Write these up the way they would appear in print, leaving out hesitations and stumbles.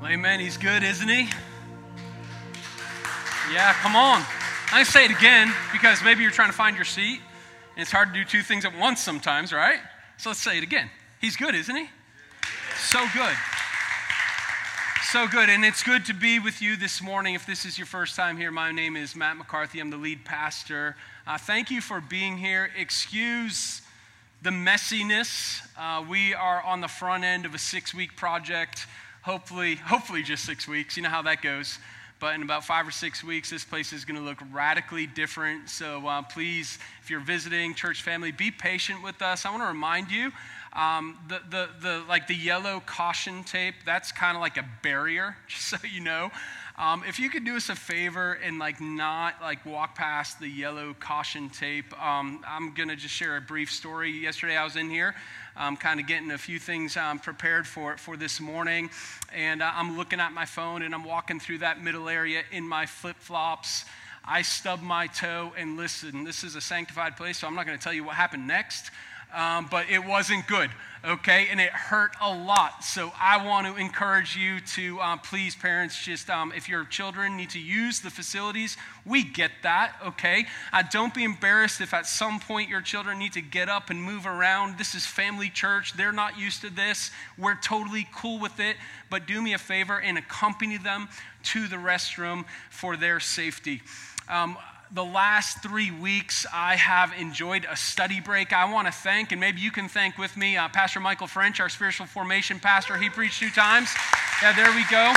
Well, amen. He's good, isn't he? Yeah, come on. I say it again because maybe you're trying to find your seat, and it's hard to do two things at once sometimes, right? So let's say it again. He's good, isn't he? So good. So good, and it's good to be with you this morning. If this is your first time here, my name is Matt McCarthy. I'm the lead pastor. Thank you for being here. Excuse the messiness. We are on the front end of a 6-week project. Hopefully just 6 weeks. You know how that goes. But in about 5 or 6 weeks, this place is going to look radically different. So please, if you're visiting, church family, be patient with us. I want to remind you, the yellow caution tape, that's kind of like a barrier, just so you know. If you could do us a favor and not walk past the yellow caution tape, I'm going to just share a brief story. Yesterday I was in here kind of getting a few things prepared for this morning, and I'm looking at my phone and I'm walking through that middle area in my flip-flops. I stubbed my toe, and listen, this is a sanctified place, so I'm not going to tell you what happened next. But it wasn't good, okay? And it hurt a lot. So I want to encourage you to, please, parents, just if your children need to use the facilities, we get that, okay? Don't be embarrassed if at some point your children need to get up and move around. This is family church. They're not used to this. We're totally cool with it. But do me a favor and accompany them to the restroom for their safety. The last 3 weeks, I have enjoyed a study break. I want to thank, and maybe you can thank with me, Pastor Michael French, our spiritual formation pastor. He preached 2 times. Yeah, there we go.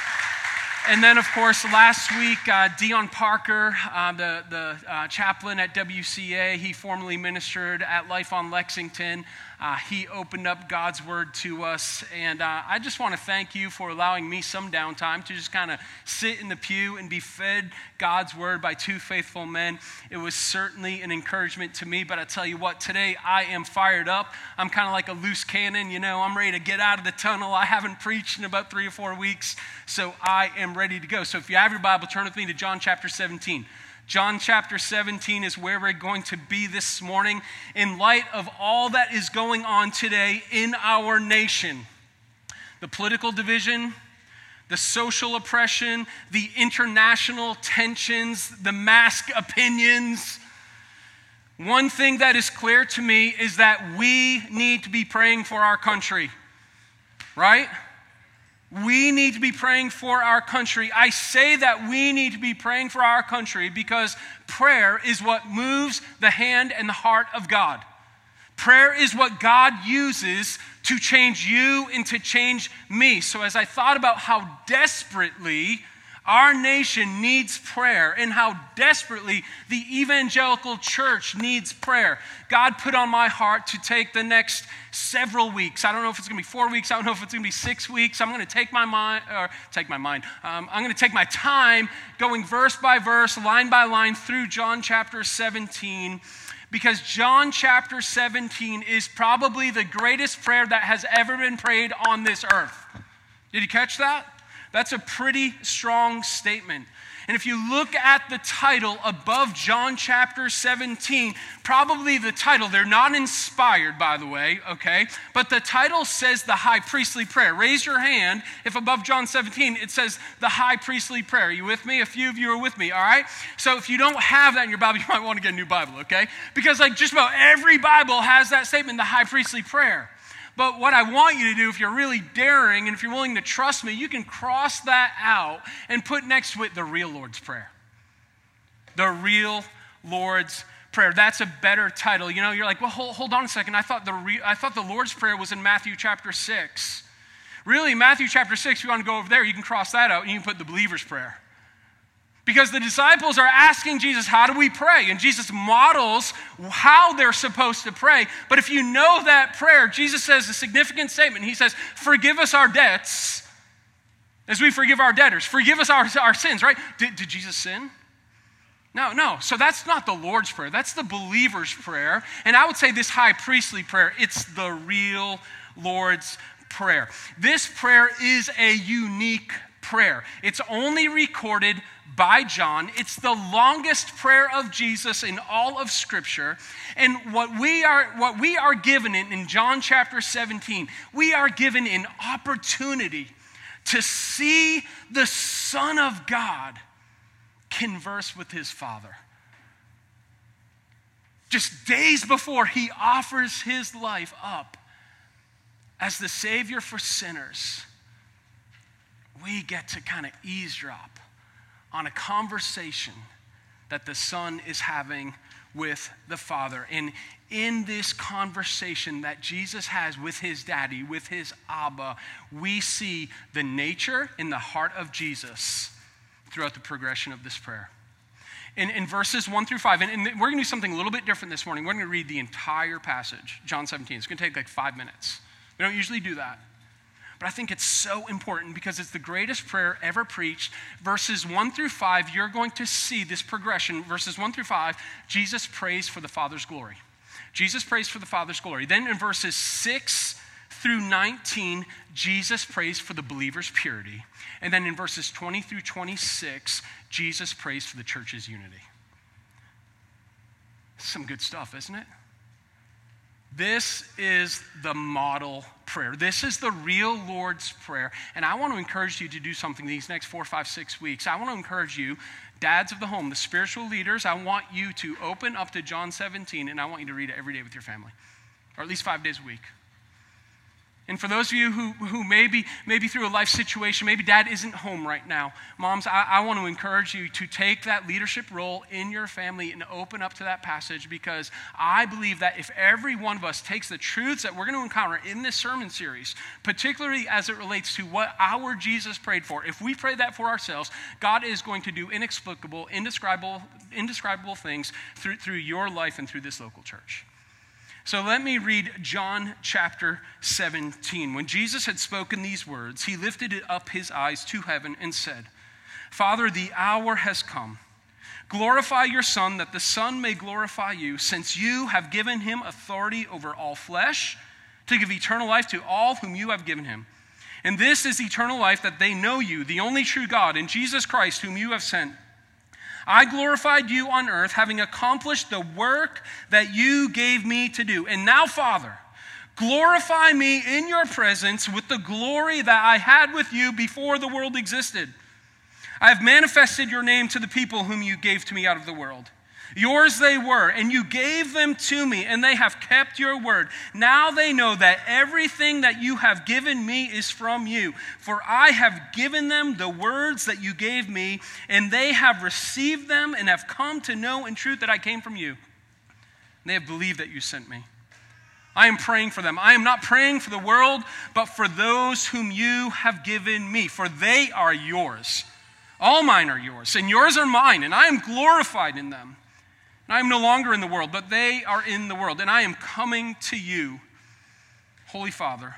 And then, of course, last week, Dion Parker, the chaplain at WCA, he formerly ministered at Life on Lexington. He opened up God's word to us, and I just want to thank you for allowing me some downtime to just kind of sit in the pew and be fed God's word by 2 faithful men. It was certainly an encouragement to me, but I tell you what, today I am fired up. I'm kind of like a loose cannon, I'm ready to get out of the tunnel. I haven't preached in about 3 or 4 weeks, so I am ready to go. So if you have your Bible, turn with me to John chapter 17. John chapter 17 is where we're going to be this morning in light of all that is going on today in our nation. The political division, the social oppression, the international tensions, the mask opinions. One thing that is clear to me is that we need to be praying for our country, right? We need to be praying for our country. I say that we need to be praying for our country because prayer is what moves the hand and the heart of God. Prayer is what God uses to change you and to change me. So as I thought about how desperately our nation needs prayer and how desperately the evangelical church needs prayer, God put on my heart to take the next several weeks. I don't know if it's going to be 4 weeks. I don't know if it's going to be 6 weeks. I'm going to take my I'm going to take my time going verse by verse, line by line through John chapter 17, because John chapter 17 is probably the greatest prayer that has ever been prayed on this earth. Did you catch that? That's a pretty strong statement. And if you look at the title above John chapter 17, probably the title, they're not inspired, by the way, okay? But the title says the high priestly prayer. Raise your hand if above John 17 it says the high priestly prayer. Are you with me? A few of you are with me, all right? So if you don't have that in your Bible, you might want to get a new Bible, okay? Because just about every Bible has that statement, the high priestly prayer. But what I want you to do, if you're really daring and if you're willing to trust me, you can cross that out and put next to it the real Lord's Prayer. The real Lord's Prayer. That's a better title. You're like, well, hold on a second. I thought the Lord's Prayer was in Matthew chapter 6. Really, Matthew chapter 6, if you want to go over there, you can cross that out and you can put the believer's prayer. Because the disciples are asking Jesus, how do we pray? And Jesus models how they're supposed to pray. But if you know that prayer, Jesus says a significant statement. He says, forgive us our debts as we forgive our debtors. Forgive us our sins, right? Did Jesus sin? No. So that's not the Lord's Prayer. That's the believer's prayer. And I would say this high priestly prayer, it's the real Lord's Prayer. This prayer is a unique prayer. It's only recorded by John. It's the longest prayer of Jesus in all of Scripture. And what we are given in John chapter 17, we are given an opportunity to see the Son of God converse with his Father. Just days before he offers his life up as the Savior for sinners, we get to kind of eavesdrop on a conversation that the Son is having with the Father. And in this conversation that Jesus has with his daddy, with his Abba, we see the nature and the heart of Jesus throughout the progression of this prayer. In verses 1 through 5, and we're going to do something a little bit different this morning. We're going to read the entire passage, John 17. It's going to take like 5 minutes. We don't usually do that. But I think it's so important because it's the greatest prayer ever preached. Verses 1 through 5, you're going to see this progression. Verses 1 through 5, Jesus prays for the Father's glory. Jesus prays for the Father's glory. Then in verses 6 through 19, Jesus prays for the believer's purity. And then in verses 20 through 26, Jesus prays for the church's unity. Some good stuff, isn't it? This is the model prayer. This is the real Lord's Prayer. And I want to encourage you to do something these next 4, 5, 6 weeks. I want to encourage you, dads of the home, the spiritual leaders, I want you to open up to John 17, and I want you to read it every day with your family, or at least 5 days a week. And for those of you who maybe through a life situation, maybe dad isn't home right now, moms, I want to encourage you to take that leadership role in your family and open up to that passage, because I believe that if every one of us takes the truths that we're going to encounter in this sermon series, particularly as it relates to what our Jesus prayed for, if we pray that for ourselves, God is going to do inexplicable, indescribable things through your life and through this local church. So let me read John chapter 17. When Jesus had spoken these words, he lifted up his eyes to heaven and said, Father, the hour has come. Glorify your Son, that the Son may glorify you, since you have given him authority over all flesh, to give eternal life to all whom you have given him. And this is eternal life, that they know you, the only true God, and Jesus Christ, whom you have sent. I glorified you on earth, having accomplished the work that you gave me to do. And now, Father, glorify me in your presence with the glory that I had with you before the world existed. I have manifested your name to the people whom you gave to me out of the world. Yours they were, and you gave them to me, and they have kept your word. Now they know that everything that you have given me is from you. For I have given them the words that you gave me, and they have received them and have come to know in truth that I came from you. And they have believed that you sent me. I am praying for them. I am not praying for the world, but for those whom you have given me, for they are yours. All mine are yours, and yours are mine, and I am glorified in them. I am no longer in the world, but they are in the world, and I am coming to you. Holy Father,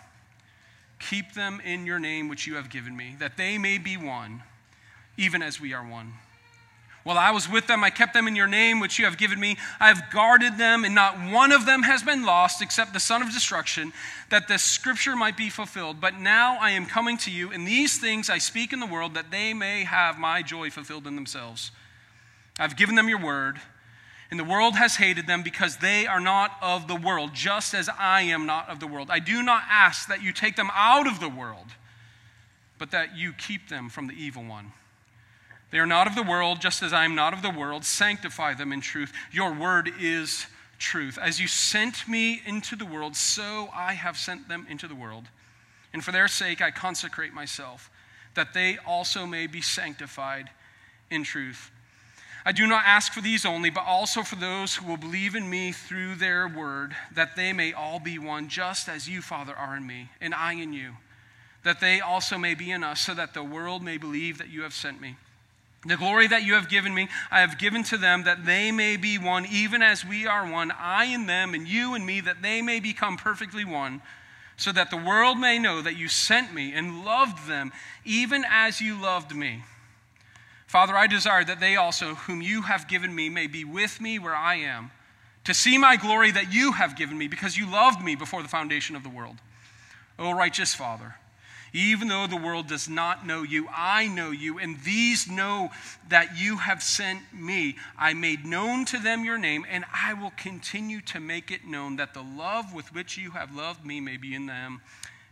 keep them in your name which you have given me, that they may be one, even as we are one. While I was with them, I kept them in your name which you have given me. I have guarded them, and not one of them has been lost except the son of destruction, that the scripture might be fulfilled. But now I am coming to you, and these things I speak in the world, that they may have my joy fulfilled in themselves. I have given them your word, and the world has hated them because they are not of the world, just as I am not of the world. I do not ask that you take them out of the world, but that you keep them from the evil one. They are not of the world, just as I am not of the world. Sanctify them in truth. Your word is truth. As you sent me into the world, so I have sent them into the world. And for their sake I consecrate myself, that they also may be sanctified in truth. I do not ask for these only, but also for those who will believe in me through their word, that they may all be one, just as you, Father, are in me, and I in you, that they also may be in us, so that the world may believe that you have sent me. The glory that you have given me, I have given to them, that they may be one, even as we are one, I in them, and you in me, that they may become perfectly one, so that the world may know that you sent me and loved them, even as you loved me. Father, I desire that they also, whom you have given me, may be with me where I am, to see my glory that you have given me, because you loved me before the foundation of the world. O righteous Father, even though the world does not know you, I know you, and these know that you have sent me. I made known to them your name, and I will continue to make it known, that the love with which you have loved me may be in them,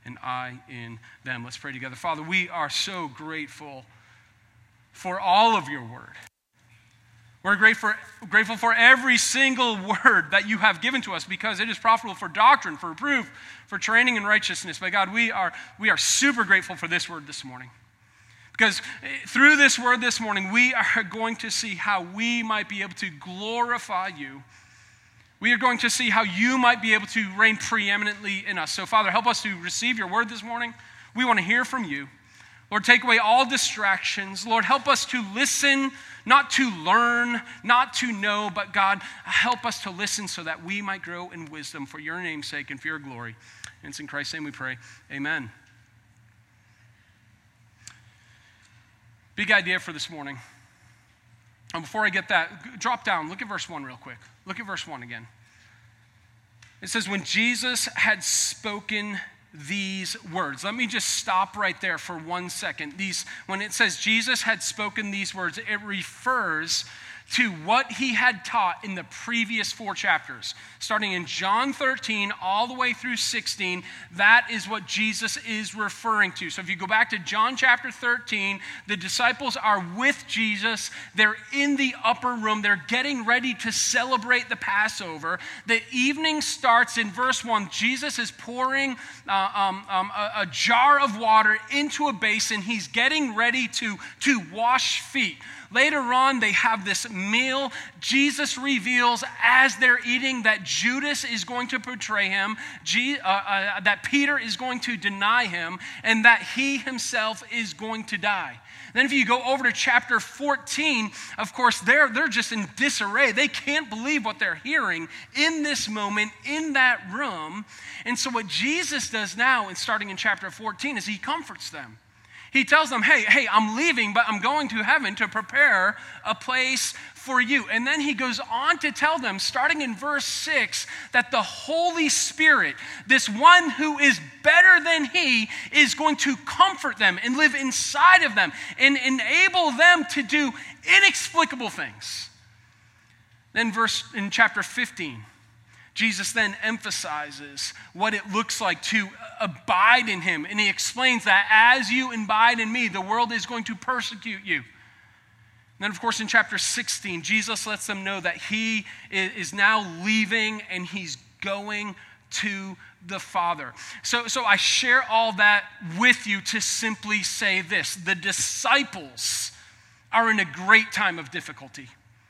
and I in them. Let's pray together. Father, we are so grateful for all of your word. We're grateful for every single word that you have given to us because it is profitable for doctrine, for reproof, for training in righteousness. But God, we are super grateful for this word this morning. Because through this word this morning, we are going to see how we might be able to glorify you. We are going to see how you might be able to reign preeminently in us. So Father, help us to receive your word this morning. We want to hear from you. Lord, take away all distractions. Lord, help us to listen, not to learn, not to know, but God, help us to listen so that we might grow in wisdom for your name's sake and for your glory. And it's in Christ's name we pray. Amen. Big idea for this morning. And before I get that, drop down, look at verse 1 real quick. Look at verse 1 again. It says, when Jesus had spoken these words. Let me just stop right there for 1 second. When it says Jesus had spoken these words, it refers to what he had taught in the previous 4 chapters. Starting in John 13 all the way through 16, that is what Jesus is referring to. So if you go back to John chapter 13, the disciples are with Jesus. They're in the upper room. They're getting ready to celebrate the Passover. The evening starts in verse 1. Jesus is pouring a jar of water into a basin. He's getting ready to wash feet. Later on, they have this meal. Jesus reveals as they're eating that Judas is going to betray him, that Peter is going to deny him, and that he himself is going to die. Then if you go over to chapter 14, of course, they're just in disarray. They can't believe what they're hearing in this moment, in that room. And so what Jesus does now, and starting in chapter 14, is he comforts them. He tells them, hey, I'm leaving, but I'm going to heaven to prepare a place for you. And then he goes on to tell them, starting in verse 6, that the Holy Spirit, this one who is better than he, is going to comfort them and live inside of them and enable them to do inexplicable things. Then in chapter 15, Jesus then emphasizes what it looks like to abide in him. And he explains that as you abide in me, the world is going to persecute you. And then, of course, in chapter 16, Jesus lets them know that he is now leaving and he's going to the Father. So I share all that with you to simply say this. The disciples are in a great time of difficulty.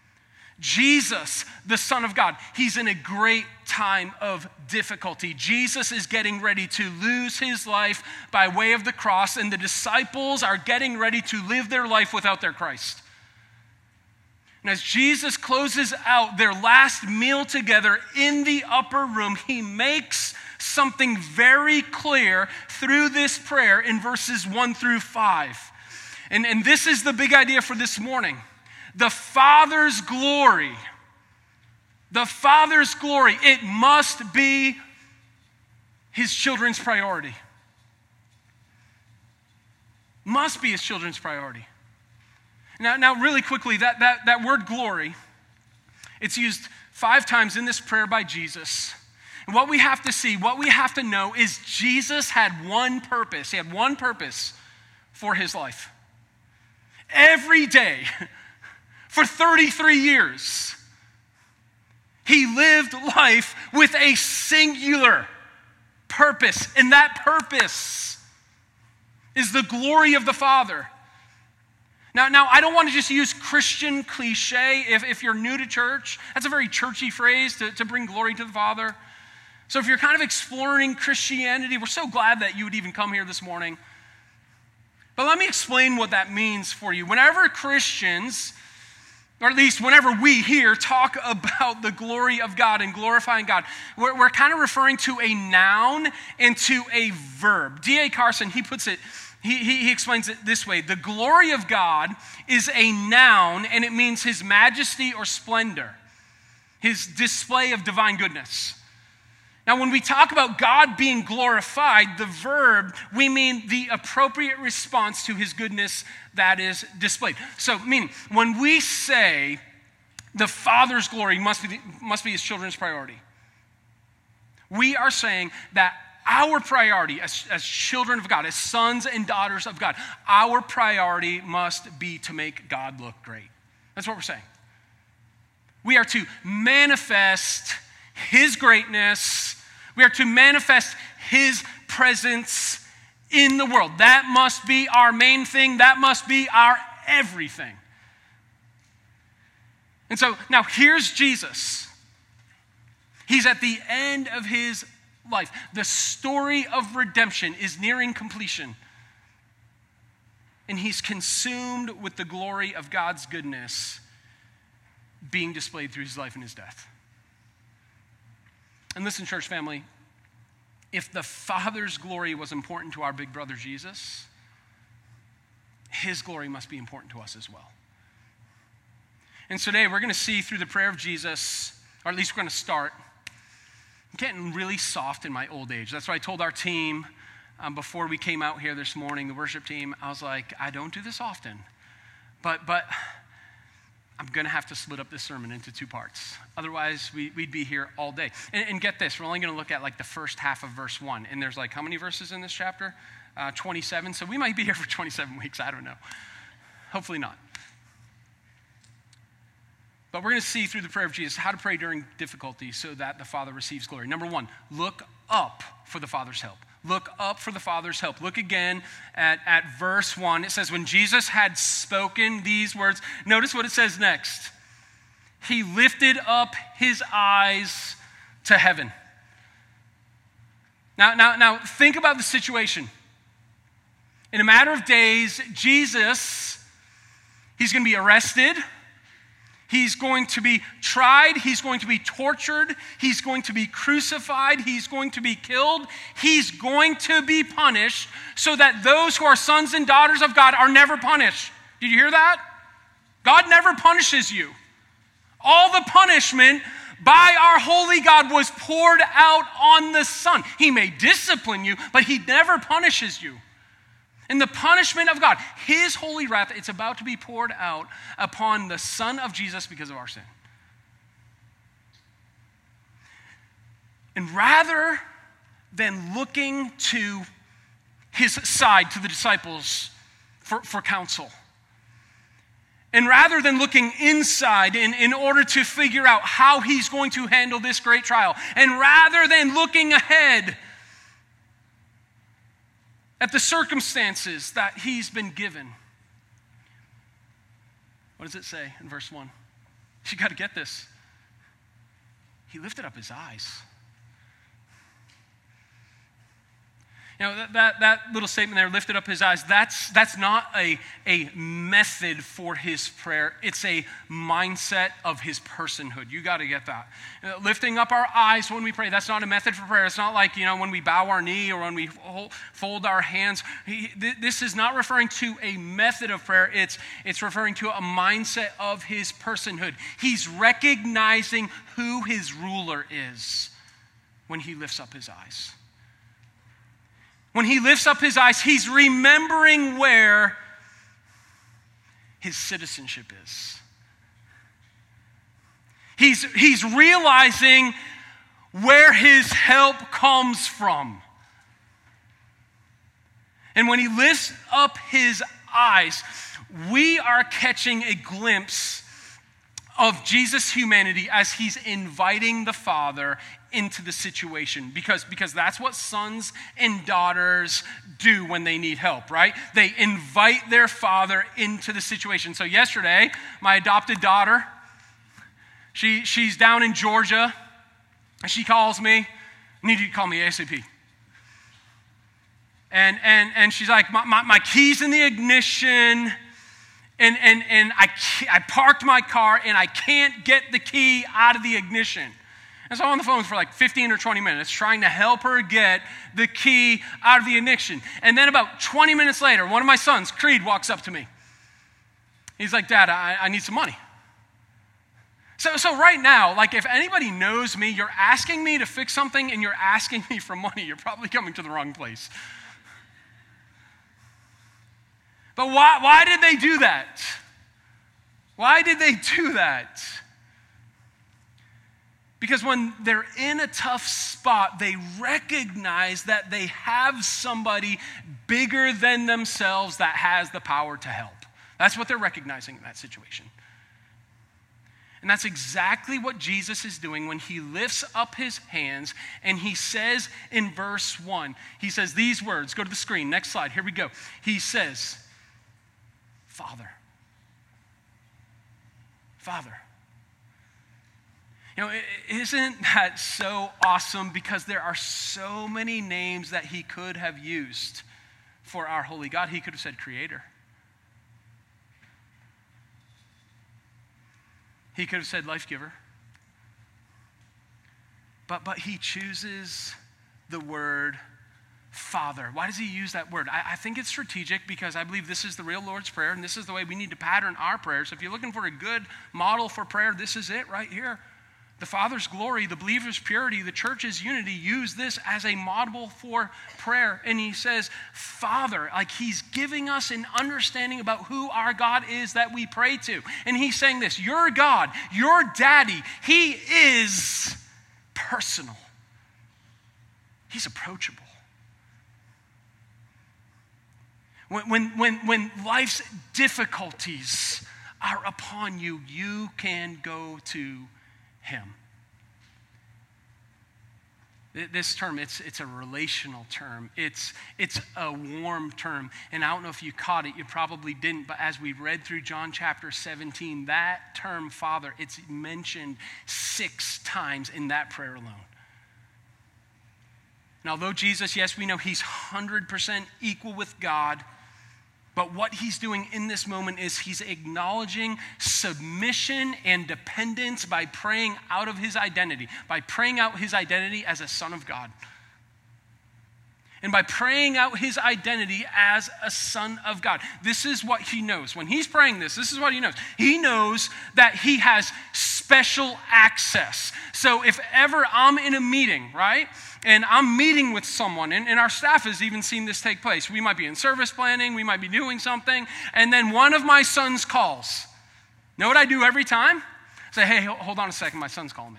Jesus, the Son of God, he's in a great time of difficulty. Jesus is getting ready to lose his life by way of the cross, and the disciples are getting ready to live their life without their Christ. And as Jesus closes out their last meal together in the upper room, he makes something very clear through this prayer in verses 1 through 5. And this is the big idea for this morning. The Father's glory, it must be his children's priority. Must be his children's priority. Now really quickly, that word glory, it's used 5 times in this prayer by Jesus. And what we have to see, what we have to know is Jesus had one purpose. He had one purpose for his life. Every day, for 33 years, he lived life with a singular purpose, and that purpose is the glory of the Father. Now, I don't want to just use Christian cliche. If you're new to church, that's a very churchy phrase to bring glory to the Father. So if you're kind of exploring Christianity, we're so glad that you would even come here this morning. But let me explain what that means for you. Whenever Christians, or at least whenever we here talk about the glory of God and glorifying God, we're kind of referring to a noun and to a verb. D.A. Carson, he puts it, he explains it this way. The glory of God is a noun, and it means his majesty or splendor, his display of divine goodness. Now, when we talk about God being glorified, the verb, we mean the appropriate response to his goodness that is displayed. So, meaning, when we say the Father's glory must be his children's priority, we are saying that our priority as children of God, as sons and daughters of God, our priority must be to make God look great. That's what we're saying. We are to manifest his greatness. We are to manifest his presence in the world. That must be our main thing. That must be our everything. And so now here's Jesus. He's at the end of his life. The story of redemption is nearing completion. And he's consumed with the glory of God's goodness being displayed through his life and his death. And listen, church family, if the Father's glory was important to our big brother Jesus, his glory must be important to us as well. And so today we're going to see through the prayer of Jesus, or at least we're going to start. I'm getting really soft in my old age. That's what I told our team before we came out here this morning, the worship team. I was like, I don't do this often, but I'm going to have to split up this sermon into two parts. Otherwise, we'd be here all day. And get this, we're only going to look at like the first half of verse 1. And there's like how many verses in this chapter? 27. So we might be here for 27 weeks. I don't know. Hopefully not. But we're going to see through the prayer of Jesus how to pray during difficulty so that the Father receives glory. Number one, look up for the Father's help. Look up for the Father's help. Look again at verse 1. It says, when Jesus had spoken these words, notice what it says next. He lifted up his eyes to heaven. Now think about the situation. In a matter of days, Jesus, he's going to be arrested. He's going to be tried. He's going to be tortured. He's going to be crucified. He's going to be killed. He's going to be punished so that those who are sons and daughters of God are never punished. Did you hear that? God never punishes you. All the punishment by our holy God was poured out on the Son. He may discipline you, but he never punishes you. And the punishment of God, his holy wrath, it's about to be poured out upon the Son of Jesus because of our sin. And rather than looking to his side, to the disciples for counsel, and rather than looking inside in order to figure out how he's going to handle this great trial, and rather than looking ahead at the circumstances that he's been given. What does it say in verse 1? You got to get this. He lifted up his eyes. You know, that little statement there, lifted up his eyes, that's not a method for his prayer. It's a mindset of his personhood. You got to get that. Lifting up our eyes when we pray, that's not a method for prayer. It's not like, when we bow our knee or when we fold our hands. This is not referring to a method of prayer. It's referring to a mindset of his personhood. He's recognizing who his ruler is when he lifts up his eyes. When he lifts up his eyes, he's remembering where his citizenship is. He's realizing where his help comes from. And when he lifts up his eyes, we are catching a glimpse of Jesus' humanity as he's inviting the Father into the situation, because that's what sons and daughters do when they need help, right? They invite their father into the situation. So yesterday, my adopted daughter, she's down in Georgia, and she calls me, need you to call me ASAP. And she's like, my key's in the ignition, and I parked my car, and I can't get the key out of the ignition. And so I'm on the phone for like 15 or 20 minutes trying to help her get the key out of the ignition. And then about 20 minutes later, one of my sons, Creed, walks up to me. He's like, Dad, I need some money. So right now, like if anybody knows me, you're asking me to fix something and you're asking me for money, you're probably coming to the wrong place. But why did they do that? Why did they do that? Because when they're in a tough spot, they recognize that they have somebody bigger than themselves that has the power to help. That's what they're recognizing in that situation. And that's exactly what Jesus is doing when he lifts up his hands and he says in verse 1, he says these words. Go to the screen. Next slide. Here we go. He says, Father. Father. You know, isn't that so awesome? Because there are so many names that he could have used for our holy God. He could have said Creator. He could have said Life Giver. But he chooses the word Father. Why does he use that word? I think it's strategic because I believe this is the real Lord's Prayer, and this is the way we need to pattern our prayers. So if you're looking for a good model for prayer, this is it right here. The Father's glory, the believer's purity, the church's unity, use this as a model for prayer. And he says, Father, like he's giving us an understanding about who our God is that we pray to. And he's saying this, your God, your daddy, he is personal. He's approachable. When life's difficulties are upon you, you can go to him. This term, it's a relational term. It's a warm term. And I don't know if you caught it, you probably didn't, but as we read through John chapter 17, that term Father, it's mentioned 6 times in that prayer alone. And although Jesus, yes, we know he's 100% equal with God, but what he's doing in this moment is he's acknowledging submission and dependence by praying out of his identity, by praying out his identity as a son of God. And by praying out his identity as a son of God. This is what he knows. When he's praying this is what he knows. He knows that he has special access. So if ever I'm in a meeting, right? And I'm meeting with someone, and our staff has even seen this take place. We might be in service planning, we might be doing something, and then one of my sons calls. Know what I do every time? Say, hey, hold on a second, my son's calling me.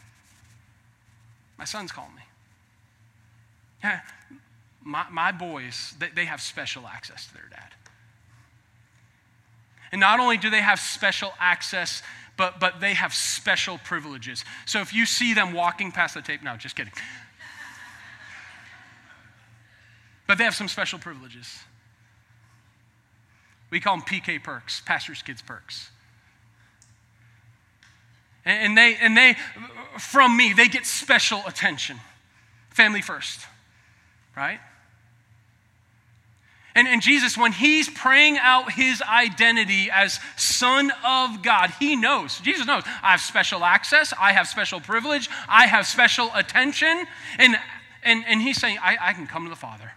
My son's calling me. Yeah, my boys, they have special access to their dad. And not only do they have special access, but they have special privileges. So if you see them walking past the tape, no, just kidding. But they have some special privileges. We call them PK perks, pastor's kids perks. And they, from me, they get special attention. Family first, right? And Jesus, when he's praying out his identity as Son of God, he knows, Jesus knows, I have special access, I have special privilege, I have special attention, and he's saying, I can come to the Father.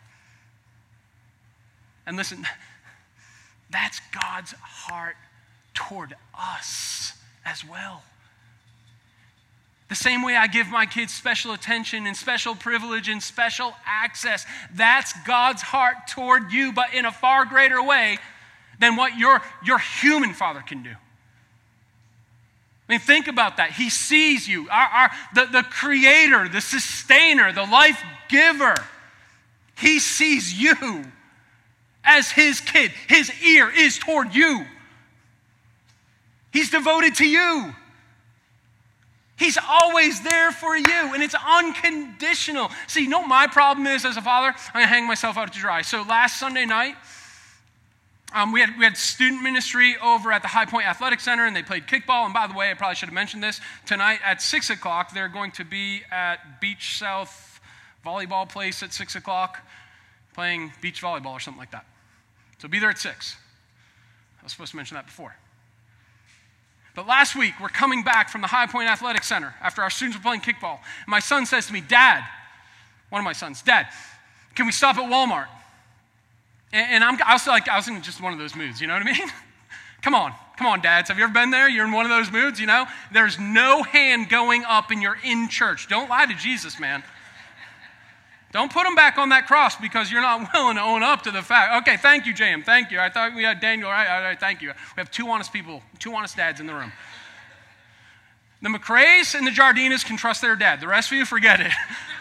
And listen, that's God's heart toward us as well. The same way I give my kids special attention and special privilege and special access, that's God's heart toward you, but in a far greater way than what your human father can do. I mean, think about that. He sees you, the creator, the sustainer, the life giver. He sees you as his kid. His ear is toward you. He's devoted to you. He's always there for you, and it's unconditional. See, you know what my problem is as a father? I'm going to hang myself out to dry. So last Sunday night, we had student ministry over at the High Point Athletic Center, and they played kickball. And by the way, I probably should have mentioned this. Tonight at 6 o'clock, they're going to be at Beach South volleyball place at 6 o'clock, playing beach volleyball or something like that. So be there at 6. I was supposed to mention that before. But last week, we're coming back from the High Point Athletic Center after our students were playing kickball. And my son says to me, Dad, one of my sons, Dad, can we stop at Walmart? And I was in just one of those moods, you know what I mean? Come on, dads. Have you ever been there? You're in one of those moods, you know? There's no hand going up and you're in church. Don't lie to Jesus, man. Don't put him back on that cross because you're not willing to own up to the fact. Okay, thank you, JM. Thank you. I thought we had Daniel. All right, thank you. We have 2 honest people, 2 honest dads in the room. The McRaes and the Jardinas can trust their dad. The rest of you, forget it.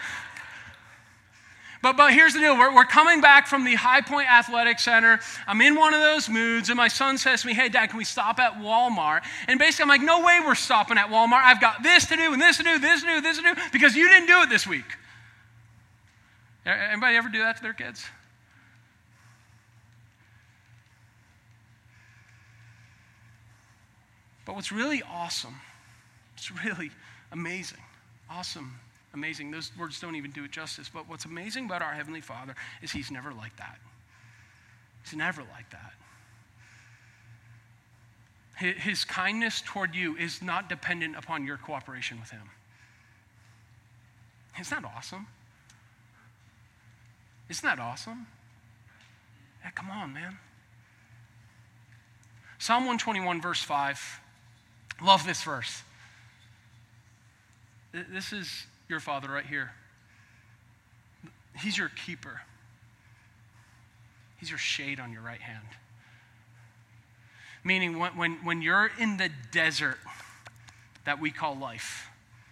But here's the deal. We're coming back from the High Point Athletic Center. I'm in one of those moods, and my son says to me, hey, Dad, can we stop at Walmart? And basically, I'm like, no way we're stopping at Walmart. I've got this to do, and this to do, this to do, this to do, because you didn't do it this week. Anybody ever do that to their kids? But what's really awesome, it's really amazing, awesome, amazing. Those words don't even do it justice. But what's amazing about our Heavenly Father is he's never like that. He's never like that. His kindness toward you is not dependent upon your cooperation with him. Isn't that awesome? Isn't that awesome? Yeah, come on, man. Psalm 121, verse 5. Love this verse. This is your Father right here. He's your keeper. He's your shade on your right hand. Meaning when you're in the desert that we call life,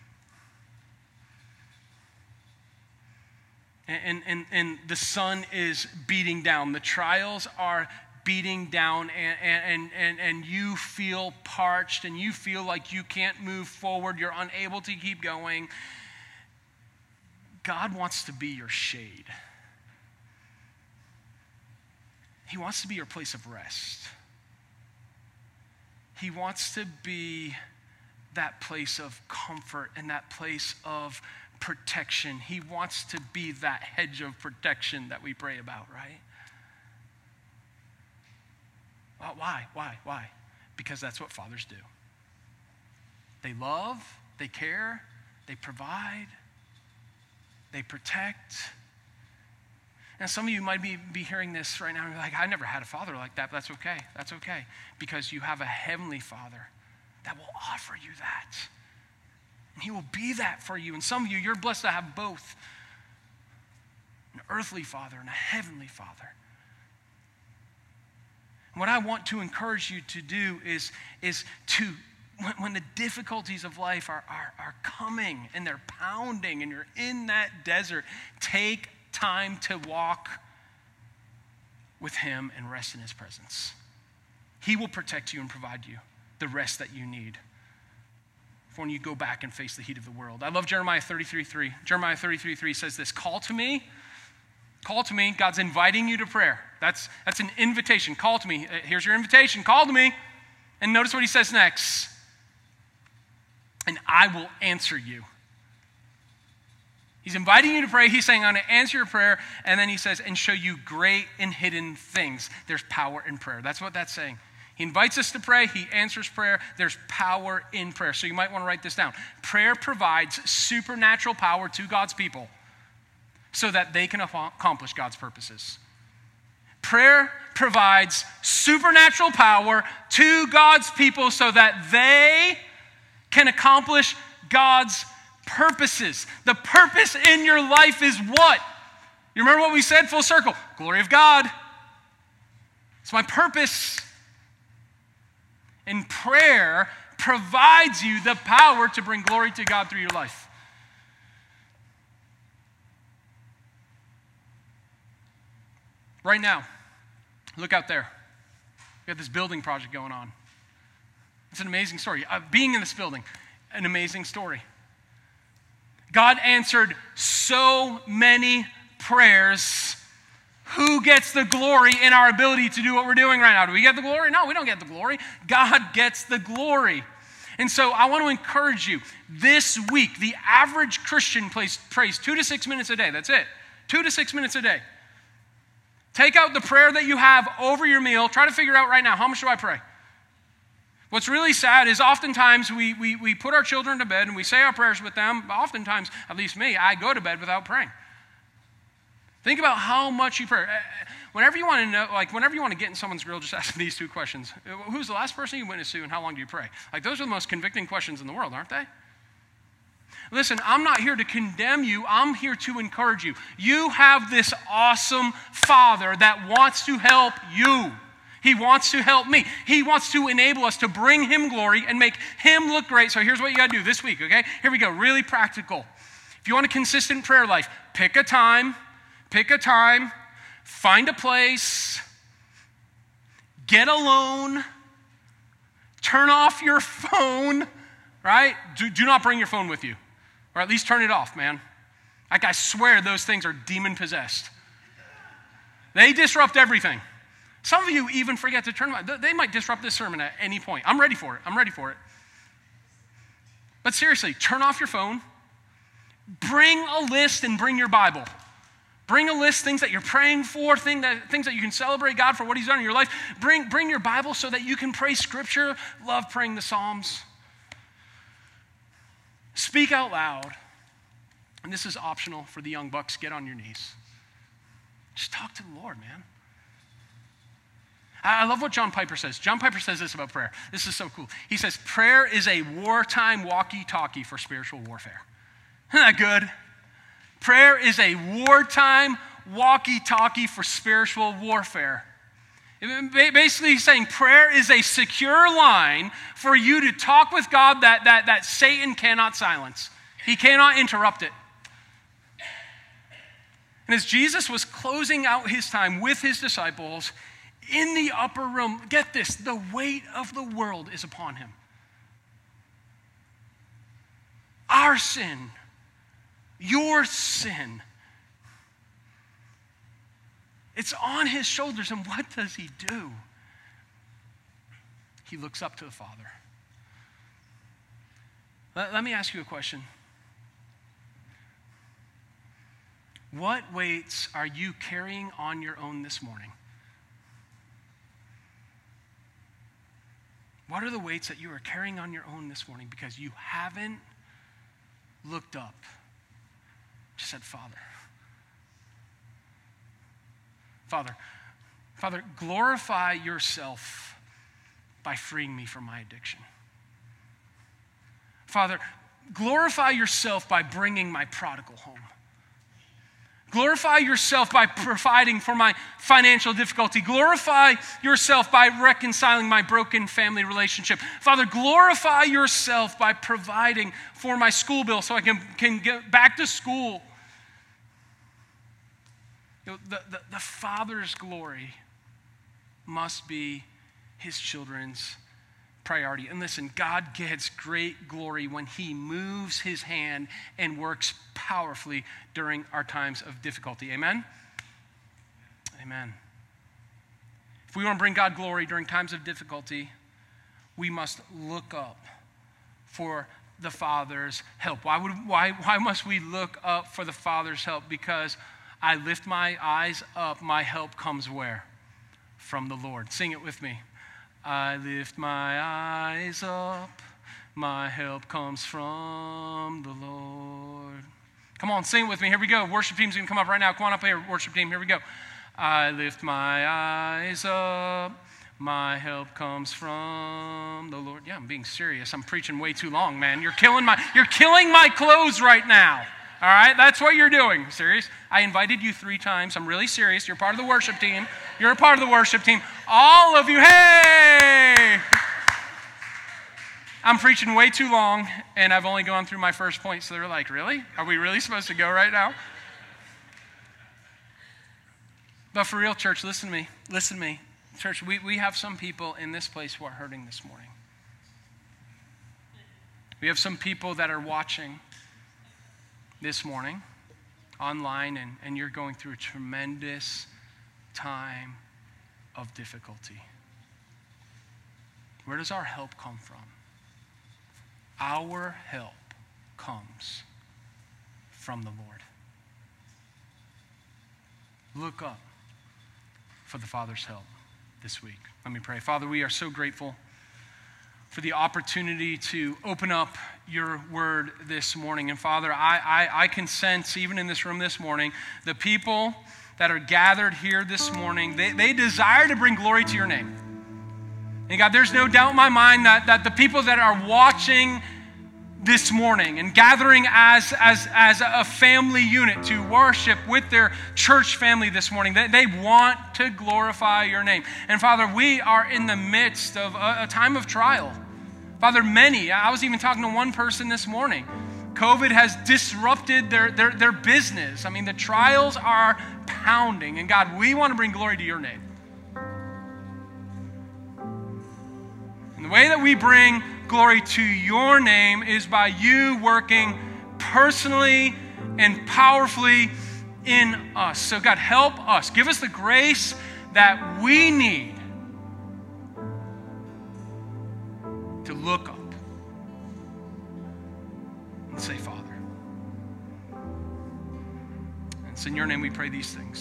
and the sun is beating down, the trials are beating down, and you feel parched, and you feel like you can't move forward, you're unable to keep going, God wants to be your shade. He wants to be your place of rest. He wants to be that place of comfort and that place of protection. He wants to be that hedge of protection that we pray about, right? Well, why? Because that's what fathers do. They love, they care, they provide, they protect. And some of you might be hearing this right now and be like, I never had a father like that, but that's okay. That's okay. Because you have a heavenly Father that will offer you that. And he will be that for you. And some of you, you're blessed to have both. An earthly Father and a heavenly Father. And what I want to encourage you to do is to, when the difficulties of life are coming and they're pounding and you're in that desert, take time to walk with him and rest in his presence. He will protect you and provide you the rest that you need for when you go back and face the heat of the world. I love Jeremiah 33:3. Jeremiah 33:3 says this, call to me. God's inviting you to prayer. That's an invitation. Call to me. Here's your invitation. Call to me. And notice what he says next. And I will answer you. He's inviting you to pray. He's saying, I'm going to answer your prayer. And then he says, and show you great and hidden things. There's power in prayer. That's what that's saying. He invites us to pray. He answers prayer. There's power in prayer. So you might want to write this down. Prayer provides supernatural power to God's people so that they can accomplish God's purposes. Prayer provides supernatural power to God's people so that they can accomplish God's purposes. The purpose in your life is what? You remember what we said? Full circle. Glory of God. It's my purpose. And prayer provides you the power to bring glory to God through your life. Right now, look out there. We got this building project going on. It's an amazing story. Being in this building, an amazing story. God answered so many prayers. Who gets the glory in our ability to do what we're doing right now? Do we get the glory? No, we don't get the glory. God gets the glory. And so I want to encourage you. This week, the average Christian prays 2 to 6 minutes a day. That's it. 2 to 6 minutes a day. Take out the prayer that you have over your meal. Try to figure out right now, how much do I pray? What's really sad is oftentimes we put our children to bed and we say our prayers with them. But oftentimes, at least me, I go to bed without praying. Think about how much you pray. Whenever you want to know, whenever you want to get in someone's grill, just ask them these two questions. Who's the last person you witnessed to and how long do you pray? Those are the most convicting questions in the world, aren't they? Listen, I'm not here to condemn you. I'm here to encourage you. You have this awesome Father that wants to help you. He wants to help me. He wants to enable us to bring him glory and make him look great. So here's what you got to do this week, okay? Here we go, really practical. If you want a consistent prayer life, pick a time, find a place, get alone, turn off your phone, right? Do not bring your phone with you, or at least turn it off, man. Like, I swear those things are demon-possessed. They disrupt everything. Some of you even forget to turn them on. They might disrupt this sermon at any point. I'm ready for it. But seriously, turn off your phone. Bring a list and bring your Bible. Bring a list, things that you're praying for, things that you can celebrate God for what he's done in your life. Bring your Bible so that you can pray scripture. Love praying the Psalms. Speak out loud. And this is optional for the young bucks. Get on your knees. Just talk to the Lord, man. I love what John Piper says. John Piper says this about prayer. This is so cool. He says, prayer is a wartime walkie-talkie for spiritual warfare. Isn't that good? Prayer is a wartime walkie-talkie for spiritual warfare. Basically, he's saying prayer is a secure line for you to talk with God that Satan cannot silence. He cannot interrupt it. And as Jesus was closing out his time with his disciples in the upper room, get this, the weight of the world is upon him. Our sin, your sin, it's on his shoulders. And what does he do? He looks up to the Father. Let me ask you a question. What weights are you carrying on your own this morning? What are the weights that you are carrying on your own this morning because you haven't looked up? Just said, Father, glorify yourself by freeing me from my addiction. Father, glorify yourself by bringing my prodigal home. Glorify yourself by providing for my financial difficulty. Glorify yourself by reconciling my broken family relationship. Father, glorify yourself by providing for my school bill so I can get back to school. You know, the Father's glory must be his children's priority. And listen, God gets great glory when he moves his hand and works powerfully during our times of difficulty. Amen? Amen. If we want to bring God glory during times of difficulty, we must look up for the Father's help. Why must we look up for the Father's help? Because I lift my eyes up, my help comes where? From the Lord. Sing it with me. I lift my eyes up, my help comes from the Lord. Come on, sing it with me. Here we go. Worship team's going to come up right now. Come on up here, worship team. Here we go. I lift my eyes up, my help comes from the Lord. Yeah, I'm being serious. I'm preaching way too long, man. You're killing my clothes right now. All right, that's what you're doing. Serious? I invited you 3 times. I'm really serious. You're part of the worship team. You're a part of the worship team. All of you, hey! I'm preaching way too long, and I've only gone through my first point, so they're like, really? Are we really supposed to go right now? But for real, church, listen to me. Church, we have some people in this place who are hurting this morning. We have some people that are watching this morning online, and you're going through a tremendous time of difficulty. Where does our help come from? Our help comes from the Lord. Look up for the Father's help this week. Let me pray. Father, we are so grateful for the opportunity to open up your word this morning. And Father, I can sense, even in this room this morning, the people that are gathered here this morning, they desire to bring glory to your name. And God, there's no doubt in my mind that the people that are watching this morning and gathering as a family unit to worship with their church family this morning. They want to glorify your name. And Father, we are in the midst of a time of trial. Father, I was even talking to one person this morning. COVID has disrupted their business. I mean, the trials are pounding. And God, we want to bring glory to your name. And the way that we bring glory to your name is by you working personally and powerfully in us. So God, help us. Give us the grace that we need to look up and say, Father. And it's in your name we pray these things.